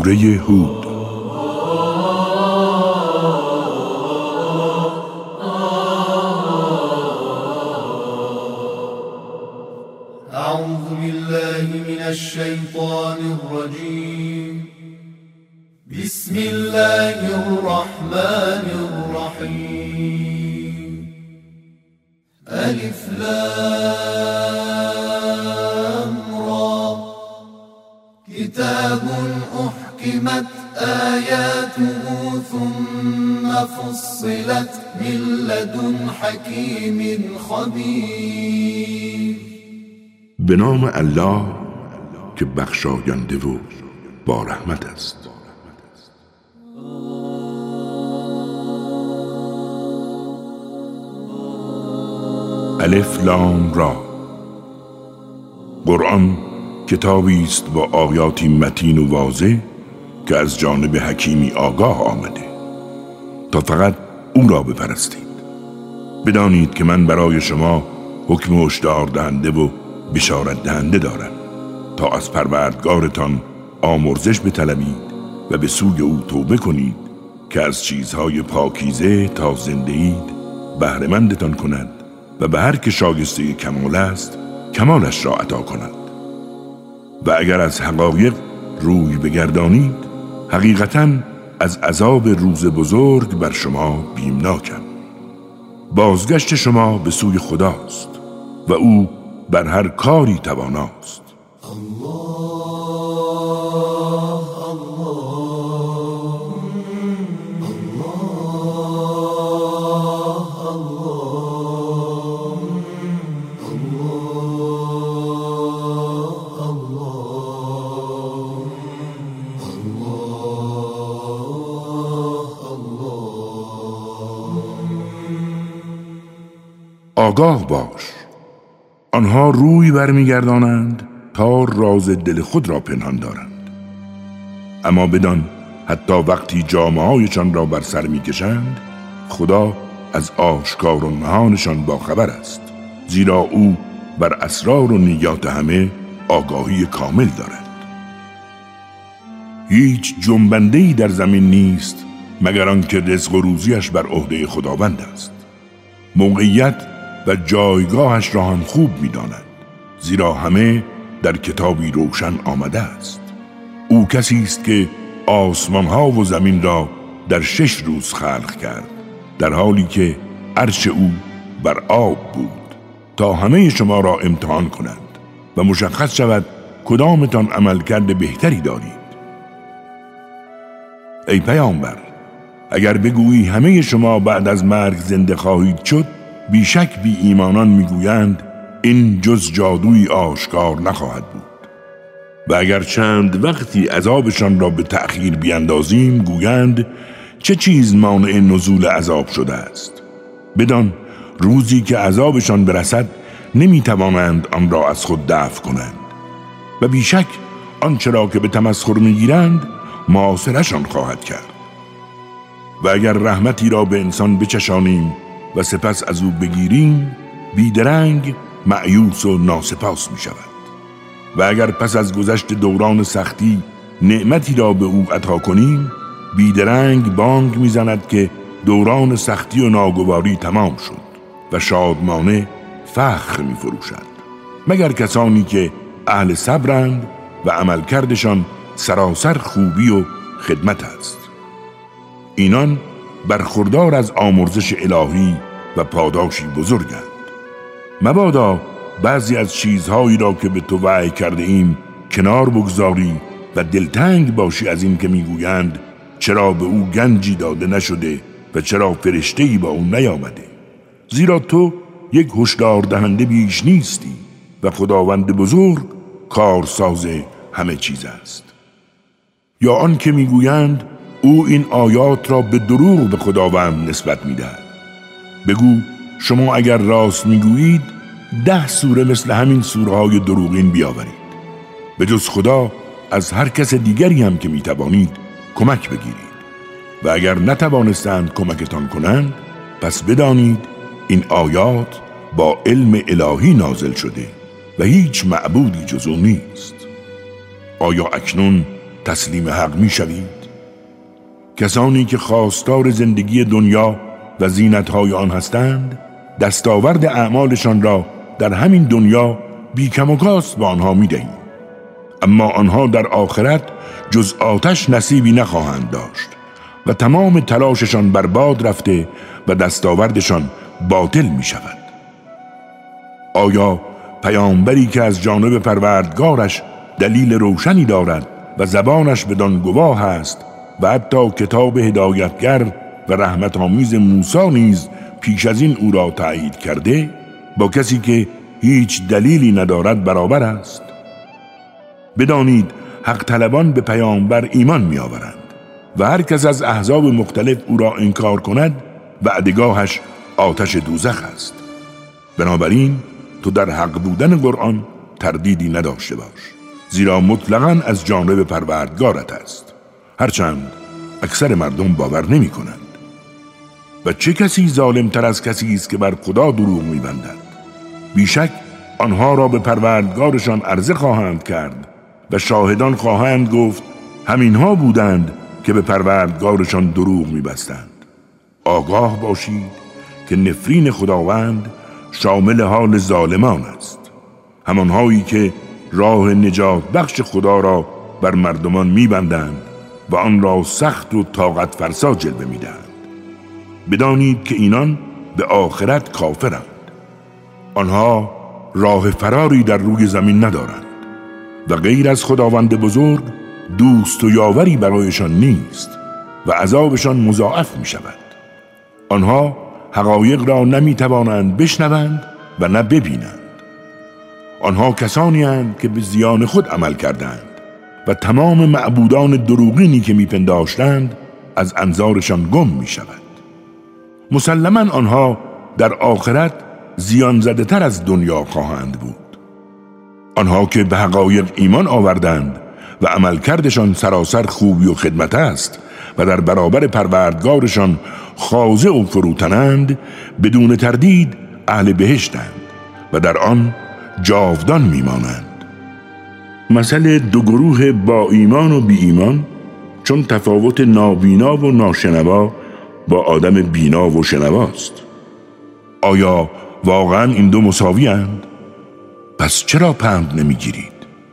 سوره هود. اعوذ بالله من الشیطان الرجیم. بسم الله الرحمن الرحیم. الف لام را کتاب احکمت آیاته ثم فصلت من لدن حکیم خبیر. به نام الله که بخشاینده و با رحمت است. الف لام را. قرآن کتابی است با آیاتی متین و واضح که از جانب حکیمی آگاه آمده تا فقط او را بپرستید. بدانید که من برای شما حکم هشدار دهنده و بشارت دهنده دارم تا از پروردگارتان آمرزش بطلبید و به سوی او توبه کنید که از چیزهای پاکیزه تا زنده اید بهره‌مندتان کند و به هر که شایسته کمال است کمالش را عطا کند. و اگر از حقایق روی بگردانید حقیقتاً از عذاب روز بزرگ بر شما بیمناکم. بازگشت شما به سوی خداست و او بر هر کاری تواناست. آگاه باش، آنها روی برمیگردانند تا راز دل خود را پنهان دارند. اما بدان حتی وقتی جامه‌هایشان را بر سر میکشند خدا از آشکار و نهانشان با خبر است، زیرا او بر اسرار و نیات همه آگاهی کامل دارد. هیچ جنبنده‌ای در زمین نیست مگر آنکه رزق و روزیش بر عهده خداوند است. موقعیت و جایگاهش را هم خوب می‌داند، زیرا همه در کتابی روشن آمده است. او کسی است که آسمان‌ها و زمین را در 6 روز خلق کرد، در حالی که عرش او بر آب بود تا همه شما را امتحان کند و مشخص شود کدامتان عملکرد بهتری دارید. ای پیامبر، اگر بگویی همه شما بعد از مرگ زنده خواهید شد، بیشک بی ایمانان میگویند این جز جادوی آشکار نخواهد بود. و اگر چند وقتی عذابشان را به تأخیر بیندازیم گویند چه چیز مانع نزول عذاب شده است. بدان روزی که عذابشان برسد نمیتوانند آن را از خود دفع کنند و بیشک آنچه را که به تمسخر میگیرند معاصرشان خواهد کرد. و اگر رحمتی را به انسان بچشانیم و سپس از او بگیریم بیدرنگ مایوس و ناسپاس می شود. و اگر پس از گذشت دوران سختی نعمتی را به او عطا کنیم بیدرنگ بانگ می زند که دوران سختی و ناگواری تمام شد و شادمانه فخر می فروشد، مگر کسانی که اهل صبرند و عملکردشان سراسر خوبی و خدمت است. اینان برخوردار از آمرزش الهی و پاداشی بزرگند. مبادا بعضی از چیزهایی را که به تو وحی کرده ایم کنار بگذاری و دلتنگ باشی از این که میگویند چرا به او گنجی داده نشده و چرا فرشته‌ای با او نیامده. زیرا تو یک هشدار دهنده بیش نیستی و خداوند بزرگ کارساز همه چیز است. یا آن که میگویند او این آیات را به دروغ به خداوند نسبت میدهد. بگو شما اگر راست میگویید 10 سوره مثل همین سوره‌های دروغین بیاورید. به جز خدا از هر کس دیگری هم که میتوانید کمک بگیرید. و اگر نتوانستند کمکتان کنند پس بدانید این آیات با علم الهی نازل شده و هیچ معبودی جز او نیست. آیا اکنون تسلیم حق می شوید؟ کسانی که خواستار زندگی دنیا و زینت‌های آن هستند، دستاورد اعمالشان را در همین دنیا بی کم و کاست به آنها می دهیم، اما آنها در آخرت جز آتش نصیبی نخواهند داشت و تمام تلاششان برباد رفته و دستاوردشان باطل می شود. آیا پیامبری که از جانب پروردگارش دلیل روشنی دارد و زبانش بدان گواه است و حتی کتاب هدایتگر و رحمت آمیز موسی نیز پیش از این او را تایید کرده، با کسی که هیچ دلیلی ندارد برابر است؟ بدانید حق طلبان به پیامبر ایمان می آورند و هر کس از احزاب مختلف او را انکار کند وعدگاهش آتش دوزخ است. بنابراین تو در حق بودن قرآن تردیدی نداشته باش، زیرا مطلقاً از جانب پروردگارت است، هرچند اکثر مردم باور نمی کنند. و چه کسی ظالم تر از کسی است که بر خدا دروغ می بندد؟ بیشک آنها را به پروردگارشان عرضه خواهند کرد و شاهدان خواهند گفت همینها بودند که به پروردگارشان دروغ می بستند. آگاه باشید که نفرین خداوند شامل حال ظالمان است، همانهایی که راه نجات بخش خدا را بر مردمان می بندند و آن را سخت و طاقت فرسا جلوه می دهند. بدانید که اینان به آخرت کافرند. آنها راه فراری در روی زمین ندارند و غیر از خداوند بزرگ دوست و یاوری برایشان نیست و عذابشان مضاعف می شود. آنها حقایق را نمی توانند بشنوند و نه ببینند. آنها کسانی هستند که به زیان خود عمل کردند و تمام معبودان دروغینی که می پنداشتند از انظارشان گم می شود. مسلماً آنها در آخرت زیان زده تر از دنیا خواهند بود. آنها که به حقایق ایمان آوردند و عملکردشان سراسر خوبی و خدمت است و در برابر پروردگارشان خاضع و فروتنند، بدون تردید اهل بهشتند و در آن جاودان میمانند. مثل دو گروه با ایمان و بی ایمان چون تفاوت نابینا و ناشنوا با آدم بینا و شنواست. آیا واقعا این دو مساوی اند؟ پس چرا پند نمیگیرید؟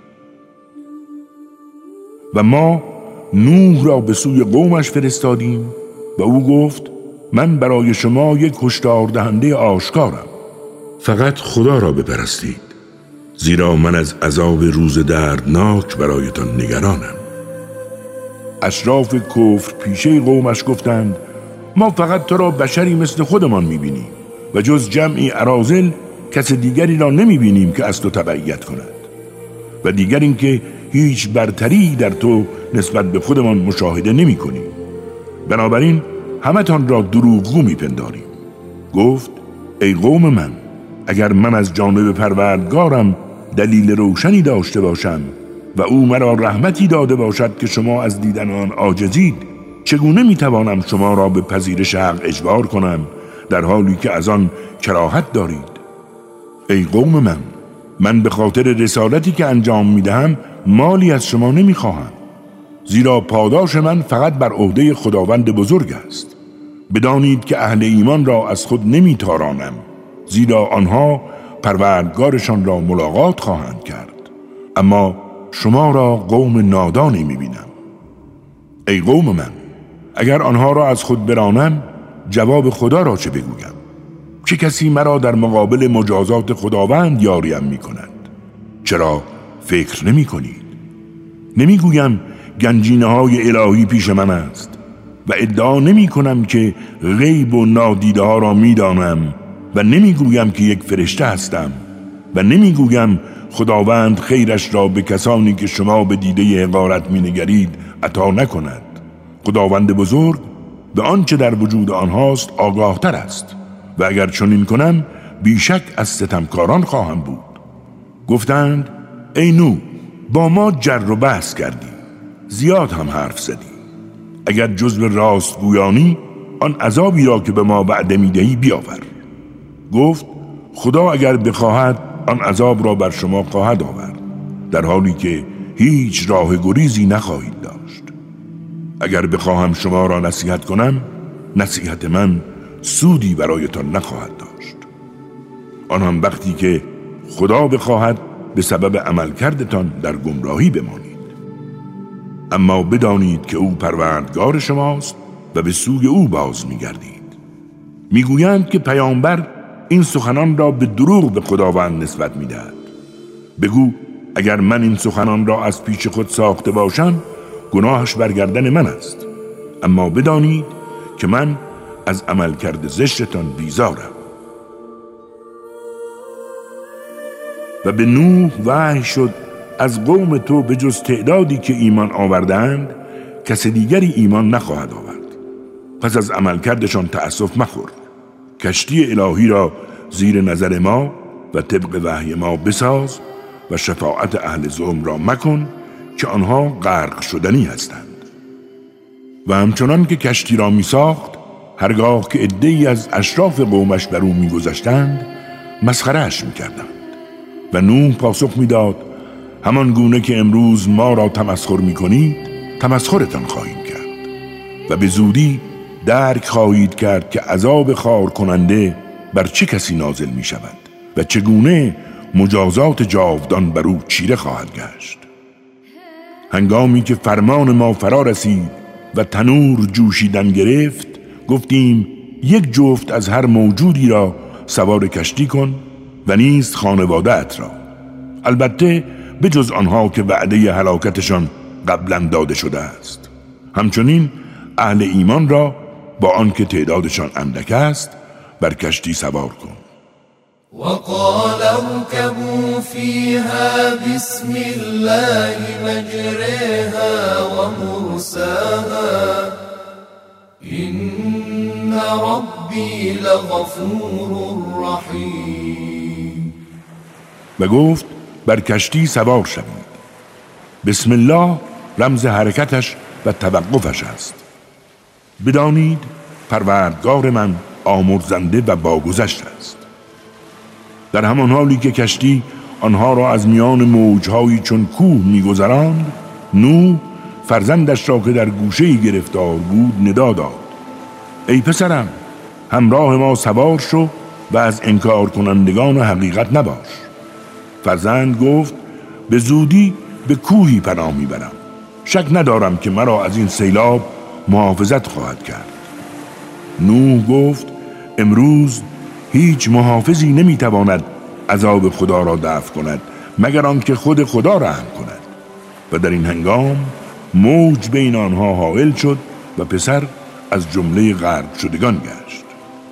و ما نوح را به سوی قومش فرستادیم و او گفت من برای شما یک هشدار دهنده آشکارم، فقط خدا را بپرستید، زیرا من از عذاب روز دردناک برایتان نگرانم. اشراف کفر پیشه قومش گفتند ما فقط تو را بشری مثل خودمان میبینیم و جز جمعی اراذل کس دیگری را نمیبینیم که از تو تبعیت کند و دیگر این که هیچ برتری در تو نسبت به خودمان مشاهده نمی کنیم. بنابراین همتان را دروغگو میپنداریم. گفت ای قوم من، اگر من از جانب پروردگارم دلیل روشنی داشته باشم و او مرا رحمتی داده باشد که شما از دیدن آن عاجزید، چگونه میتوانم شما را به پذیرش حق اجبار کنم در حالی که از آن کراهت دارید؟ ای قوم من به خاطر رسالتی که انجام میدهم مالی از شما نمیخواهم، زیرا پاداش من فقط بر عهده خداوند بزرگ است. بدانید که اهل ایمان را از خود نمیتارانم، زیرا آنها پروردگارشان را ملاقات خواهند کرد، اما شما را قوم نادانی میبینم. ای قوم من، اگر آنها را از خود برانم جواب خدا را چه بگویم؟ چه کسی مرا در مقابل مجازات خداوند یاریم می کند؟ چرا فکر نمی کنید؟ نمی گویم گنجینه های الهی پیش من است و ادعا نمی کنم که غیب و نادیده ها را می دانم و نمی گویم که یک فرشته هستم و نمی گویم خداوند خیرش را به کسانی که شما به دیده حقارت می نگرید عطا نکند. خداوند بزرگ به آنچه در وجود آنهاست آگاه تر است و اگر چنین کنم بیشک از ستمکاران خواهم بود. گفتند ای نوح، با ما جر و بحث کردی، زیاد هم حرف زدی. اگر جزو راست گویانی آن عذابی را که به ما وعده میدهی بیاور. گفت خدا اگر بخواهد آن عذاب را بر شما خواهد آورد، در حالی که هیچ راه گریزی نخواهید داشت. اگر بخواهم شما را نصیحت کنم، نصیحت من سودی برایتان نخواهد داشت، آن هم وقتی که خدا بخواهد به سبب عملکردتان در گمراهی بمانید. اما بدانید که او پروردگار شماست و به سوی او باز می‌گردید. میگویند که پیامبر این سخنان را به دروغ به خداوند نسبت می‌دهد. بگو اگر من این سخنان را از پیش خود ساخته باشم، گناهش بر گردن من است. اما بدانید که من از عملکرد زشتتان بیزارم. و به نوح وحی شد از قوم تو به جز تعدادی که ایمان آوردند کس دیگری ایمان نخواهد آورد. پس از عملکردشان تأسف مخور. کشتی الهی را زیر نظر ما و طبق وحی ما بساز و شفاعت اهل ظلم را مکن که آنها غرق شدنی هستند. و همچنان که کشتی را می ساخت، هرگاه که عده‌ای از اشراف قومش بر او می گذشتند مسخره‌اش می کردند. و نوح پاسخ می داد همان گونه که امروز ما را تمسخر می کنید تمسخرتان خواهیم کرد و به زودی درک خواهید کرد که عذاب خار کننده بر چه کسی نازل می شود و چگونه مجازات جاودان بر او چیره خواهد گشت. هنگامی که فرمان ما فرا رسید و تنور جوشیدن گرفت، گفتیم یک جفت از هر موجودی را سوار کشتی کن و نیز خانواده‌ات را، البته به جز آنها که وعده هلاکتشان قبلا داده شده است. همچنین اهل ایمان را با آنکه تعدادشان اندک است بر کشتی سوار کن. وقال اركبوا فيها بسم الله مجريها ومرساها إن ربي لغفور رحيم. و گفت بر کشتی سوار شوید. بسم الله رمز حرکتش و توقفش است. بدانید پروردگار من آمرزنده و باگذشت است. در همان حالی که کشتی آنها را از میان موجهایی چون کوه می‌گذراند، نوح فرزندش را که در گوشه‌ای گرفتار بود ندا داد: ای پسرم، همراه ما سوار شو و از انکار کنندگان حقیقت نباش. فرزند گفت: به زودی به کوهی پناه میبرم. شک ندارم که مرا از این سیلاب محافظت خواهد کرد. نوح گفت: امروز هیچ محافظی نمیتواند عذاب خدا را دفع کند مگر آنکه خود خدا رحم کند. و در این هنگام موج بین آنها حائل شد و پسر از جمله غرق شدگان گشت.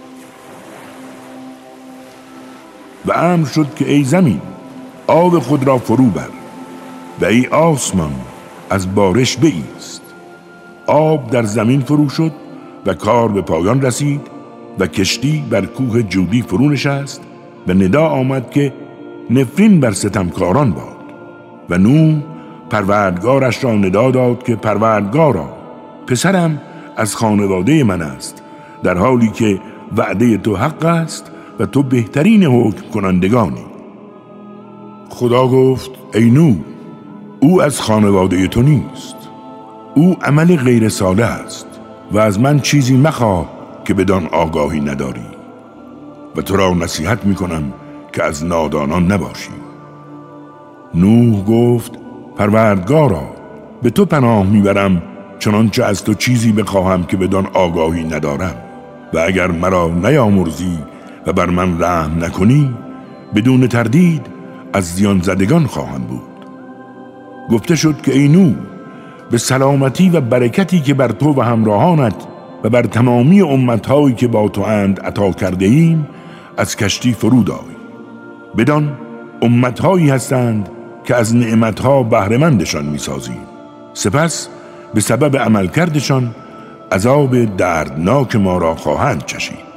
و امر شد که ای زمین آب خود را فرو بر و ای آسمان از بارش بایست. آب در زمین فرو شد و کار به پایان رسید و کشتی بر کوه جودی فرو نشست و ندا آمد که نفرین بر ستمکاران باد. و نوح پروردگارش را ندا داد که پروردگارا، پسرم از خانواده من است، در حالی که وعده تو حق است و تو بهترین حکم کنندگانی. خدا گفت: ای نوح، او از خانواده تو نیست، او عمل غیر صالح است و از من چیزی مخواه که بدان آگاهی نداری و تو را نصیحت میکنم که از نادانان نباشی. نوح گفت: پروردگارا، به تو پناه میبرم چنانچه از تو چیزی بخواهم که بدان آگاهی ندارم و اگر مرا نیامرزی و بر من رحم نکنی بدون تردید از زیان زدگان خواهم بود. گفته شد که ای نوح، به سلامتی و برکتی که بر تو و همراهانت و بر تمامی امتهایی که با تو اند عطا کرده ایم از کشتی فرود آی. بدان امتهایی هستند که از نعمتها بهره‌مندشان می‌سازیم، سپس به سبب عملکردشان عذاب دردناک ما را خواهند چشید.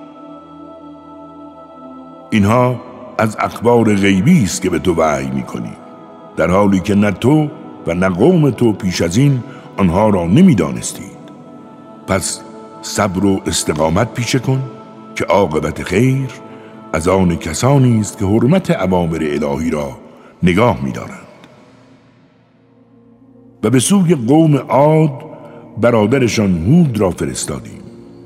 اینها از اخبار غیبی است که به تو وحی می‌کنی، در حالی که نه تو و نه قوم تو پیش از این آنها را نمی‌دانستید. پس صبر و استقامت پیشه کن که عاقبت خیر از آن کسانی است که حرمت اوامر الهی را نگاه می‌دارند. و به سوی قوم عاد برادرشان هود را فرستادیم.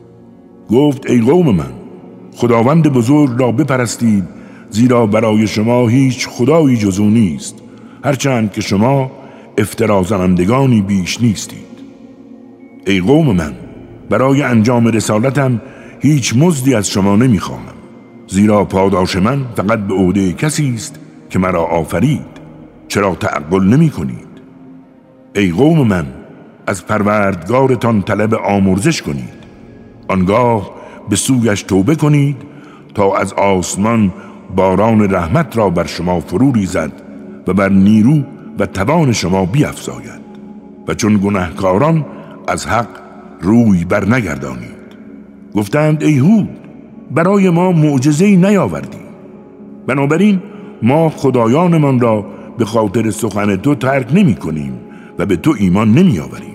گفت ای قوم من، خداوند بزرگ را بپرستید، زیرا برای شما هیچ خدایی جز او نیست، هرچند که شما افترا زنندگانی بیش نیستید. ای قوم من، برای انجام رسالتم هیچ مزدی از شما نمیخواهم، زیرا پاداش من فقط به عهده کسی است که مرا آفرید. چرا تعقل نمی کنید؟ ای قوم من، از پروردگارتان طلب آمرزش کنید، آنگاه به سویش توبه کنید تا از آسمان باران رحمت را بر شما فرو ریزد و بر نیرو و توان شما بیفزاید و چون گناهکاران از حق روی بر نگردانید. گفتند ای هود، برای ما معجزه‌ای نیاوردی. بنابراین ما خدایانمان را به خاطر سخن تو ترک نمی کنیم و به تو ایمان نمی آوریم.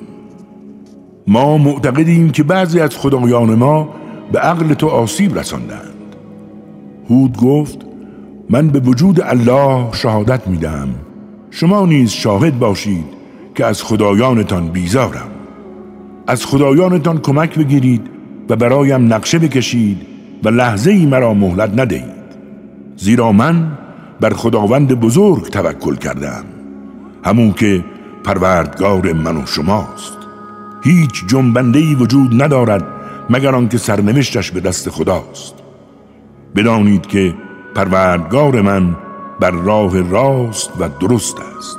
ما معتقدیم که بعضی از خدایان ما به عقل تو آسیب رساندند. هود گفت من به وجود الله شهادت می دهم، شما نیز شاهد باشید که از خدایانتان بیزارم. از خدایانتان کمک بگیرید و برایم نقشه بکشید و لحظه‌ای مرا مهلت ندهید، زیرا من بر خداوند بزرگ توکل کردم، همون که پروردگار من و شماست. هیچ جنبنده‌ای وجود ندارد مگر آنکه سرنوشتش به دست خداست. بدانید که پروردگار من بر راه راست و درست است.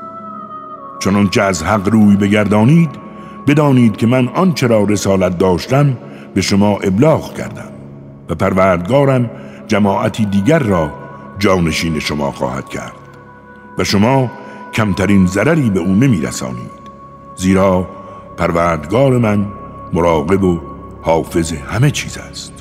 چنانچه از حق روی بگردانید، بدانید که من آنچه را رسالت داشتم به شما ابلاغ کردم و پروردگارم جماعتی دیگر را جانشین شما خواهد کرد و شما کمترین ضرری به او نمی رسانید، زیرا پروردگار من مراقب و حافظ همه چیز است.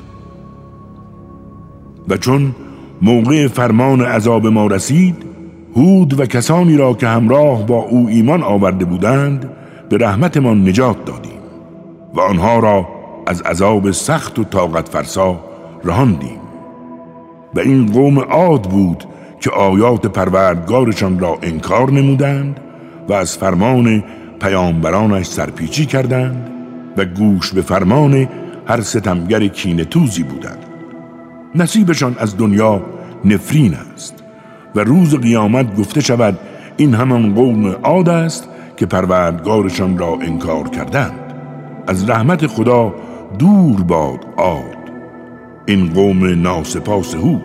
و چون موقع فرمان عذاب ما رسید، هود و کسانی را که همراه با او ایمان آورده بودند به رحمتمان نجات دادیم و آنها را از عذاب سخت و طاقت فرسا رهاندیم. و این قوم عاد بود که آیات پروردگارشان را انکار نمودند و از فرمان پیامبرانش سرپیچی کردند و گوش به فرمان هر ستمگر کینه توزی بودند. نصیبشان از دنیا نفرین است و روز قیامت گفته شود این همان قوم عاد است که پروردگارشان را انکار کردند. از رحمت خدا دور باد عاد، این قوم ناسپاس هود.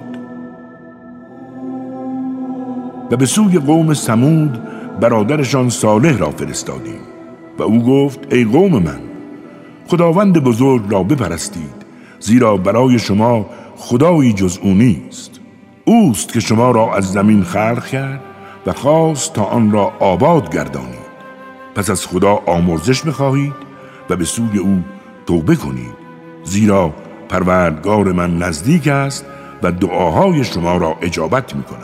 و به سوی قوم ثمود برادرشان صالح را فرستادیم و او گفت ای قوم من، خداوند بزرگ را بپرستید، زیرا برای شما خدایی جز او نیست. اوست که شما را از زمین خلق کرد و خواست تا آن را آباد گردانید. پس از خدا آمرزش بخواهید و به سوی او توبه کنید، زیرا پروردگار من نزدیک است و دعاهای شما را اجابت می کند.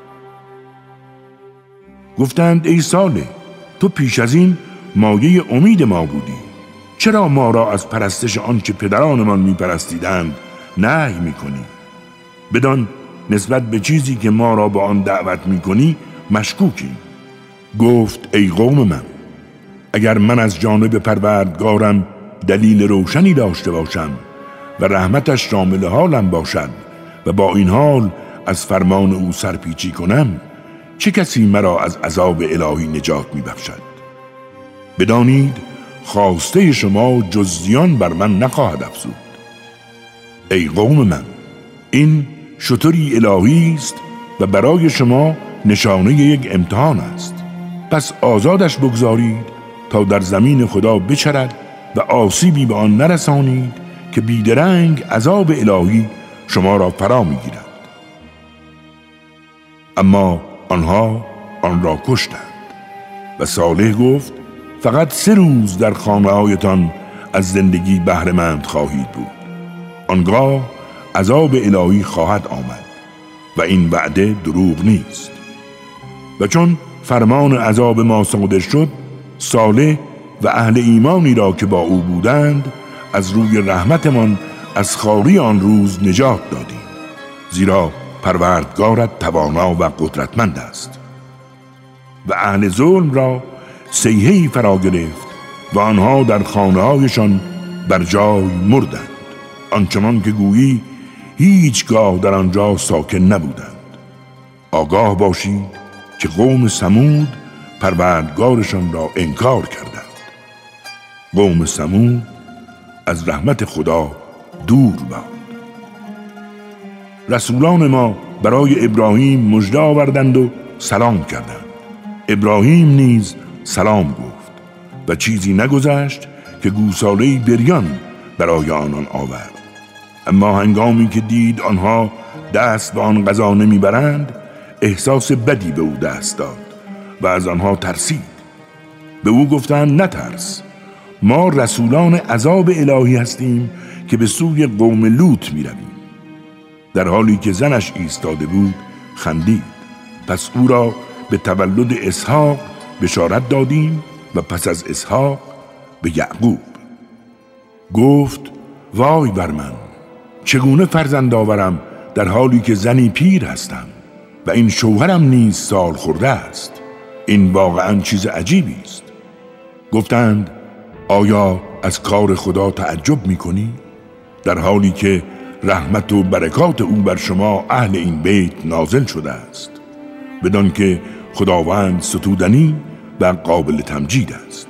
گفتند ای صالح، تو پیش از این مایه امید ما بودی، چرا ما را از پرستش آنچه پدرانمان می پرستیدند نهی می کنی؟ بدان نسبت به چیزی که ما را به آن دعوت می کنی مشکوکی. گفت ای قوم من، اگر من از جانب پروردگارم دلیل روشنی داشته باشم و رحمتش شامل حالم باشد و با این حال از فرمان او سرپیچی کنم، چه کسی مرا از عذاب الهی نجات می بخشد؟ بدانید خواسته شما جز زیان بر من نخواهد افزود. ای قوم من، این شتری الهی است و برای شما نشانه یک امتحان است. پس آزادش بگذارید تا در زمین خدا بچرد و آسیبی به آن نرسانید که بیدرنگ عذاب الهی شما را فرا میگیرد. اما آنها آن را کشتند. و صالح گفت فقط 3 روز در خانه‌هایتان از زندگی بهره‌مند خواهید بود، آنگاه عذاب الهی خواهد آمد و این وعده دروغ نیست. و چون فرمان عذاب ما صادر شد، صالح و اهل ایمانی را که با او بودند از روی رحمتمان از خواری آن روز نجات دادیم، زیرا پروردگارت توانا و قدرتمند است. و اهل ظلم را صیحه‌ای فرا گرفت و آنها در خانه‌هایشان بر جای مردند، آنچنان که گویی هیچگاه در آنجا ساکن نبودند. آگاه باشید که قوم ثمود پروردگارشان را انکار کردند. قوم ثمود از رحمت خدا دور باد. رسولان ما برای ابراهیم مژده آوردند و سلام کردند. ابراهیم نیز سلام گفت و چیزی نگذشت که گوساله‌ای بریان برای آنان آورد. اما هنگامی که دید آنها دست به آن غذا نمیبرند، احساس بدی به او دست داد و از آنها ترسید. به او گفتند نترس، ما رسولان عذاب الهی هستیم که به سوی قوم لوط می رویم. در حالی که زنش ایستاده بود خندید. پس او را به تولد اسحاق بشارت دادیم و پس از اسحاق به یعقوب. گفت وای بر من، چگونه فرزند آورم در حالی که زنی پیر هستم و این شوهرم نیز سال خورده است؟ این واقعا چیز عجیبی است. گفتند آیا از کار خدا تعجب می‌کنی؟ در حالی که رحمت و برکات او بر شما اهل این بیت نازل شده است، بدان که خداوند ستودنی و قابل تمجید است.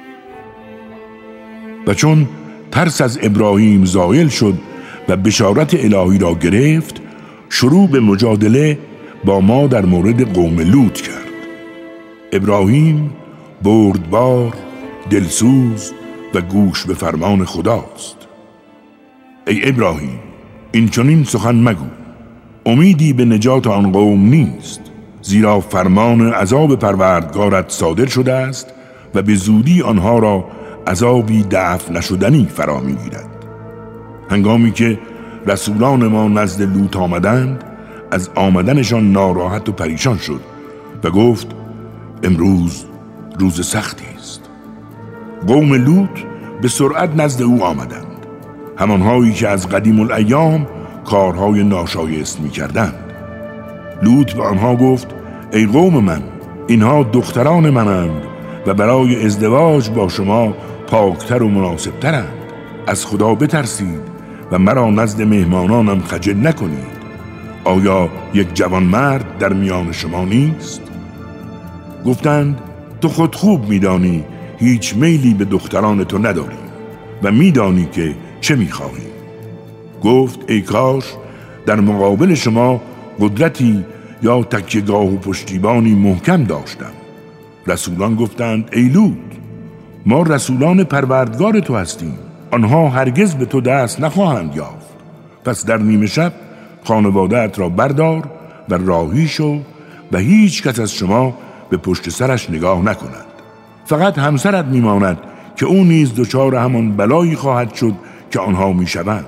و چون ترس از ابراهیم زائل شد و بشارت الهی را گرفت، شروع به مجادله با ما در مورد قوم لوط کرد. ابراهیم بردبار، دلسوز و گوش به فرمان خداست. ای ابراهیم، این چنین سخن مگو، امیدی به نجات آن قوم نیست، زیرا فرمان عذاب پروردگارت صادر شده است و به زودی آنها را عذابی دفع نشدنی فرا می‌گیرد. هنگامی که رسولان ما نزد لوط آمدند، از آمدنشان ناراحت و پریشان شد و گفت امروز روز سختی است. قوم لوط به سرعت نزد او آمدند، همانهایی که از قدیم الایام کارهای ناشایست می کردند. لوط به آنها گفت ای قوم من، اینها دختران منند و برای ازدواج با شما پاکتر و مناسبترند. از خدا بترسید و مرا نزد مهمانانم خجل نکنید. آیا یک جوان مرد در میان شما نیست؟ گفتند تو خود خوب میدانی هیچ میلی به دختران تو نداری و میدانی که چه میخواهی. گفت ای کاش در مقابل شما قدرتی یا تکیه‌گاه و پشتیبانی محکم داشتم. رسولان گفتند ای لوط، ما رسولان پروردگار تو هستیم، آنها هرگز به تو دست نخواهند یافت. پس در نیمه شب خانواده‌ات را بردار و راهی شو و هیچ کس از شما به پشت سرش نگاه نکند. فقط همسرت میماند که او نیز دچار همان بلایی خواهد شد که آنها میشوند.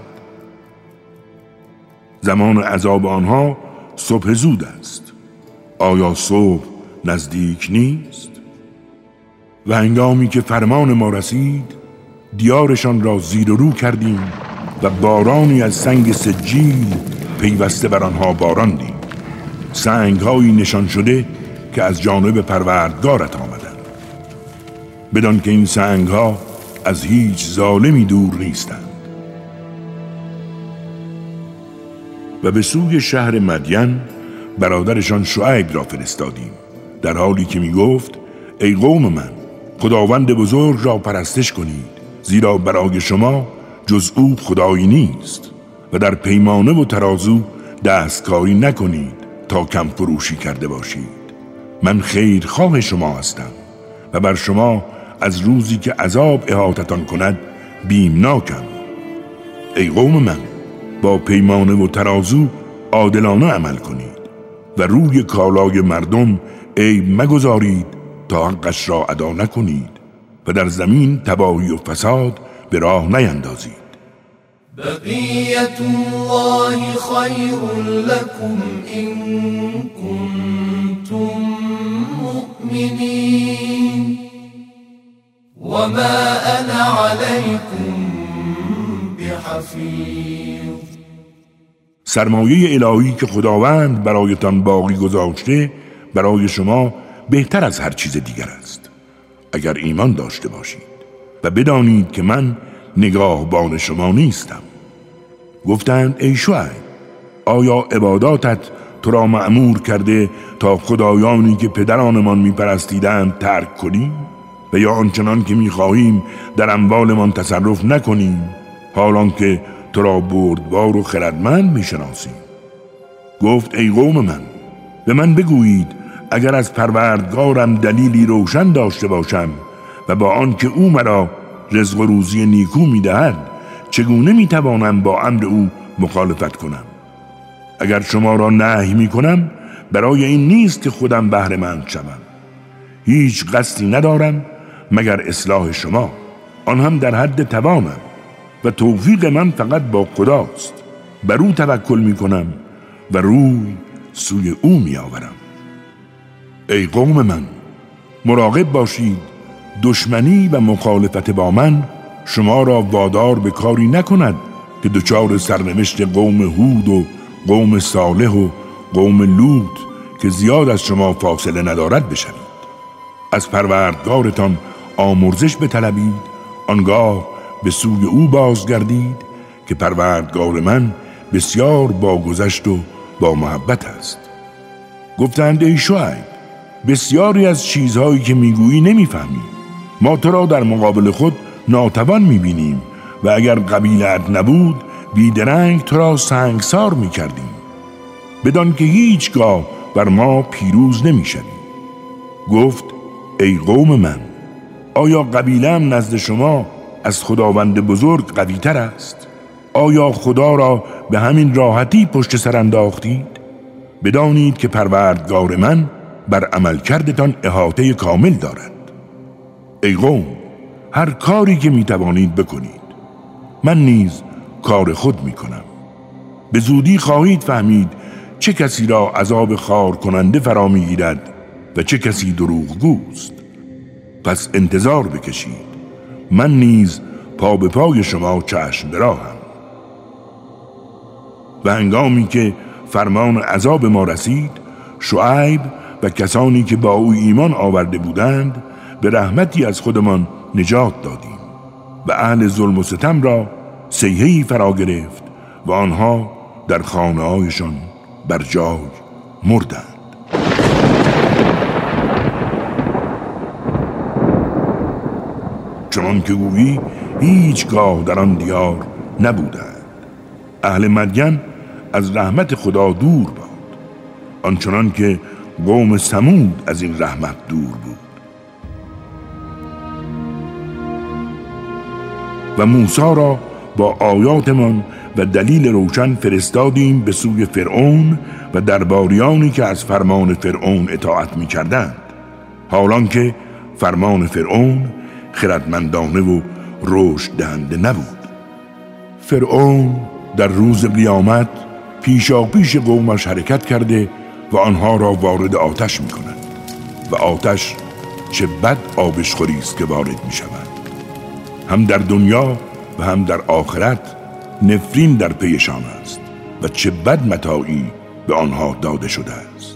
زمان عذاب آنها صبح زود است. آیا صبح نزدیک نیست؟ و هنگامی که فرمان ما رسید، دیارشان را زیر و رو کردیم و بارانی از سنگ سجیل پیوسته بر آنها باراندیم، سنگ‌هایی نشان شده که از جانب پروردگارت آمدند، بدان که این سنگ‌ها از هیچ ظالمی دور نیستند. و به سوی شهر مدین برادرشان شعیب را فرستادیم، در حالی که می گفت ای قوم من، خداوند بزرگ را پرستش کنید، زیرا برای شما جز او خدایی نیست، و در پیمانه و ترازو دستکاری نکنید تا کم فروشی کرده باشید. من خیرخواه شما هستم و بر شما از روزی که عذاب احاطتان کند بیمناکم. ای قوم من، با پیمانه و ترازو عادلانه عمل کنید و روی کالای مردم عیب مگذارید تا حقش را ادا نکنید و در زمین تباهی و فساد به راه نیندازید. بقیت الله خیر لکم ان کنتم مؤمنین وما انا علیکم بحفیظ. سرمایه الهی که خداوند برایتان باقی گذاشته برای شما بهتر از هر چیز دیگر است. اگر ایمان داشته باشید و بدانید که من نگاهبان شما نیستم. گفتند ای شعیب آیا عباداتت تو را مأمور کرده تا خدایانی که پدرانمان میپرستیدند ترک کنیم و یا آنچنان که میخواهیم در اموالمان تصرف نکنیم حالان که تو را بردبار و خردمند میشناسیم؟ گفت ای قوم من به من بگویید اگر از پروردگارم دلیلی روشن داشته باشم و با آن که او مرا رزق و روزی نیکو میدهد چگونه میتوانم با امر او مخالفت کنم؟ اگر شما را نهی میکنم برای این نیست که خودم بهره مند شوم. هیچ قصدی ندارم مگر اصلاح شما، آن هم در حد توانم و توفیق من فقط با خداست. بر او توکل میکنم و روی سوی او میآورم. ای قوم من مراقب باشید دشمنی و مخالفت با من شما را وادار به کاری نکند که دچار سرنوشت قوم هود و قوم صالح و قوم لوط که زیاد از شما فاصله ندارد بشوید. از پروردگارتان آمرزش بطلبید، آنگاه به سوی او بازگردید که پروردگار من بسیار باگذشت و با محبت است. گفتند ای شعیب بسیاری از چیزهایی که میگویی نمیفهمیم. ما تو را در مقابل خود ناتوان میبینیم و اگر قبیلت نبود بیدرنگ تو را سنگسار میکردیم، بدان که هیچگاه بر ما پیروز نمیشوی. گفت ای قوم من آیا قبیله‌ام نزد شما از خداوند بزرگ قوی تر است؟ آیا خدا را به همین راحتی پشت سر انداختید؟ بدانید که پروردگار من بر عملکردتان احاطه کامل دارد. ای قوم هر کاری که میتوانید بکنید، من نیز کار خود میکنم. به زودی خواهید فهمید چه کسی را عذاب خار کننده فرا میگیرد و چه کسی دروغگوست. پس انتظار بکشید، من نیز پا به پای شما چشم براهم. و هنگامی که فرمان عذاب ما رسید شعیب و کسانی که با او ایمان آورده بودند به رحمتی از خودمان نجات دادیم و اهل ظلم و ستم را صیحه‌ای فرا گرفت و آنها در خانه‌هایشان بر جای مردند. چنان که گویی هیچگاه در آن دیار نبودند. اهل مدین از رحمت خدا دور باد، آنچنان که قوم ثمود از این رحمت دور بود. و موسی را با آیاتمان و دلیل روشن فرستادیم به سوی فرعون و درباریانی که از فرمان فرعون اطاعت می کردند، حالان که فرمان فرعون خردمندانه و رشد دهنده نبود. فرعون در روز قیامت پیشا پیش قومش حرکت کرده و آنها را وارد آتش می کند و آتش چه بد آبشخوری است که وارد می شود. هم در دنیا و هم در آخرت نفرین در پیشان است و چه بد متاعی به آنها داده شده است.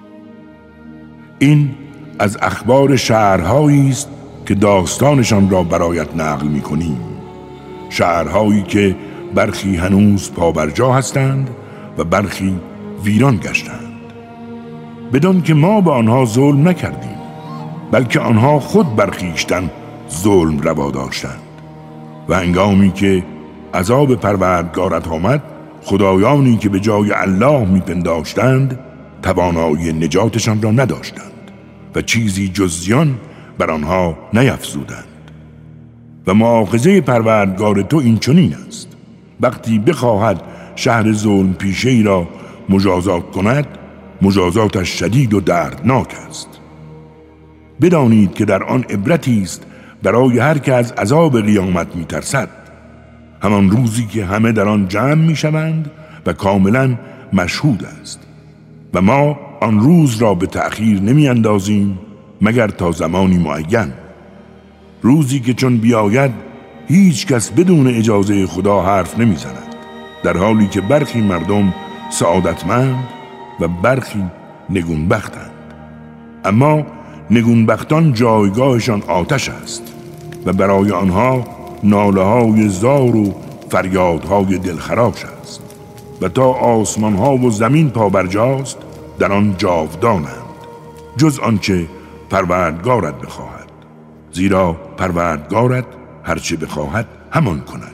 این از اخبار شهرهایی است که داستانشان را برایت نقل می کنیم. شهرهایی که برخی هنوز پابرجا هستند و برخی ویران گشتند، بدان که ما به آنها ظلم نکردیم، بلکه آنها خود برخیشتن ظلم روا داشتند. و هنگامی که عذاب پروردگارت آمد، خدایانی که به جای الله میپنداشتند توانایی نجاتشان را نداشتند و چیزی جز زیان بر آنها نیفزودند. و مؤاخذه پروردگار تو این چنین است: وقتی بخواهد شهر ظلم پیشه‌ای را مجازات کند، مجازاتش شدید و دردناک است. بدانید که در آن عبرتی است برای هر که از عذاب قیامت میترسد، همان روزی که همه در آن جمع میشوند و کاملا مشهود است. و ما آن روز را به تأخیر نمی اندازیم مگر تا زمانی معین، روزی که چون بیاید هیچ کس بدون اجازه خدا حرف نمی زند، در حالی که برخی مردم سعادتمند و برخی نگونبختند. اما نگونبختان جایگاهشان آتش است و برای آنها ناله‌های زار و فریادهای دلخراش است و تا آسمان‌ها و زمین پابرجاست در آن جاودانند، جز آنچه پروردگارت بخواهد، زیرا پروردگارت هرچه بخواهد همان کند.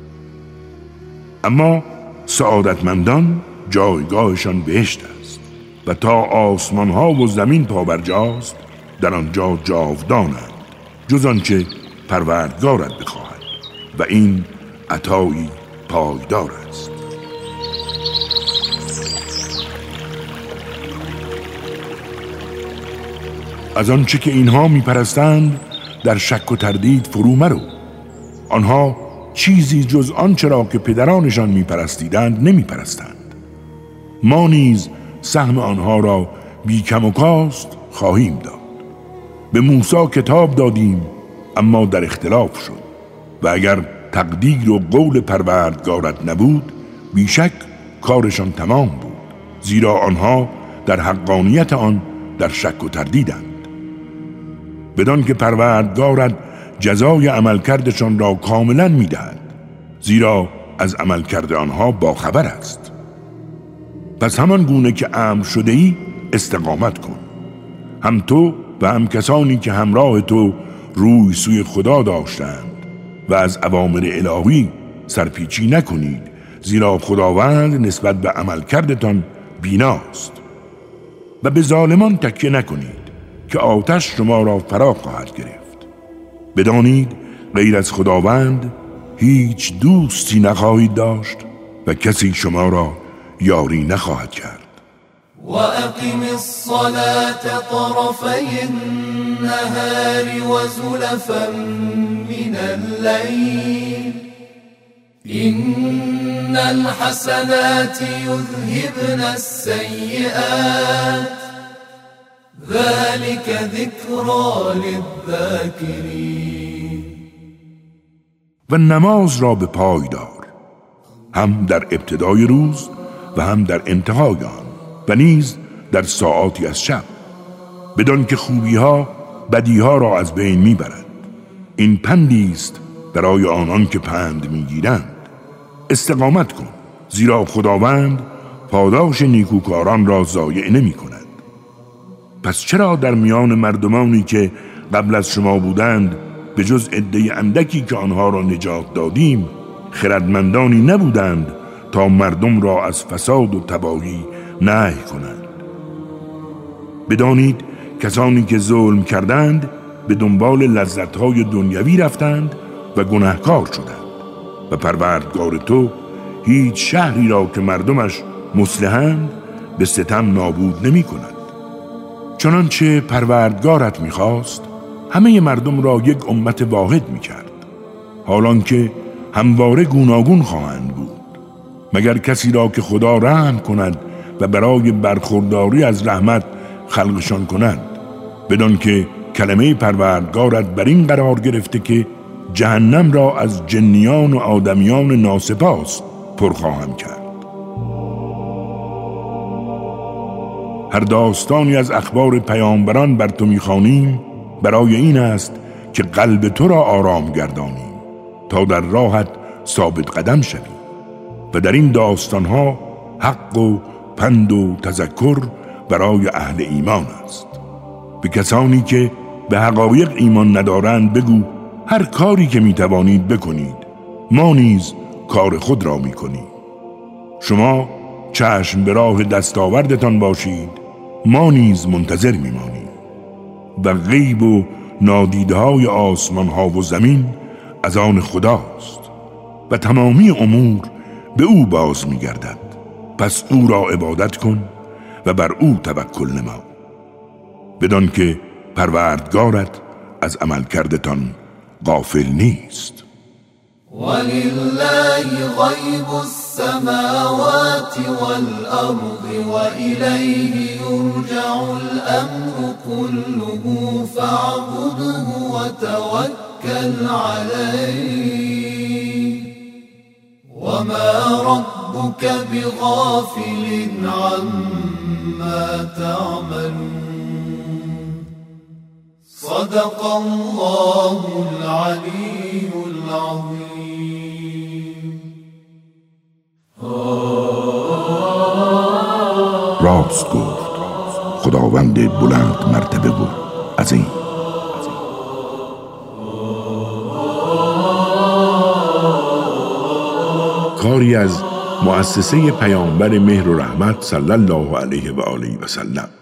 اما سعادتمندان جایگاهشان بهشت است و تا آسمان‌ها و زمین پابرجاست در آنجا جاودانند، جز آنچه پروردگارت بخواهد و این عطایی پایدار است. از آنچه که اینها میپرستند در شک و تردید فرو مرو. آنها چیزی جز آنچه را که پدرانشان میپرستیدند نمیپرستند. ما نیز سهم آنها را بی کم و کاست خواهیم داد. به موسی کتاب دادیم اما در اختلاف شد و اگر تقدیر و قول پروردگارت نبود بیشک کارشان تمام بود، زیرا آنها در حقانیت آن در شک و تردیدند. بدان که پروردگارت جزای عملکردشان را کاملا میدهد، زیرا از عملکرد آنها باخبر است. پس همان گونه که امر شده ای استقامت کن، هم تو و هم کسانی که همراه تو روی سوی خدا داشتند و از اوامر الهی سرپیچی نکنید، زیرا خداوند نسبت به عملکردتان بیناست. و به ظالمان تکیه نکنید که آتش شما را فرا خواهد گرفت. بدانید غیر از خداوند هیچ دوستی نخواهید داشت و کسی شما را یاری نخواهد کرد. وأقم الصلاة طرفي النهار وزلفا من الليل إن الحسنات يذهبن السيئات ذلك ذكرى للذاكرين. و نماز را به پای دار، هم در ابتدای روز و هم در انتهای آن و نیز در ساعاتی از شب، بدان که خوبی‌ها بدی‌ها را از بین می‌برد. این پندی است برای آنان که پند می‌گیرند. استقامت کن، زیرا خداوند پاداش نیکوکاران را ضایع نمی‌کند. پس چرا در میان مردمانی که قبل از شما بودند به جز عده اندکی که آنها را نجات دادیم خردمندانی نبودند تا مردم را از فساد و تباهی نهی کنند؟ بدانید کسانی که ظلم کردند به دنبال لذت‌های دنیوی رفتند و گناهکار شدند و پروردگار تو هیچ شهری را که مردمش مصلحند به ستم نابود نمی کند. چنانچه پروردگارت می‌خواست همه مردم را یک امت واحد می‌کرد، حالان که همواره گوناگون خواهند بود، مگر کسی را که خدا رحم کند و برای برخورداری از رحمت خلقشان کند. بدان که کلمه پروردگارت بر این قرار گرفته که جهنم را از جنیان و آدمیان ناسپاس پر خواهم کرد. هر داستانی از اخبار پیامبران بر تو می‌خوانیم برای این است که قلب تو را آرام گردانیم تا در راهت ثابت قدم شوی. و در این داستانها حق و پند و تذکر برای اهل ایمان است. به کسانی که به حقایق ایمان ندارند بگو هر کاری که میتوانید بکنید، ما نیز کار خود را میکنیم. شما چشم به راه دستاوردتان باشید، ما نیز منتظر میمانیم. و غیب و نادیدهای آسمان ها و زمین از آن خداست و تمامی امور به او باز میگردد. پس او را عبادت کن و بر او توکل نما، بدان که پروردگارت از عمل کردتان غافل نیست. ولله غیب السماوات والأرض وإلیه یرجع الأمر كله فاعبده وتوکل علیه وما ربك بغافل عما تعملون. صدق الله العلی العظیم. راست گفت خداوند بلند مرتبه و عظیم. کاری از مؤسسه پیامبر مهر و رحمت صلی الله علیه و آله و سلم.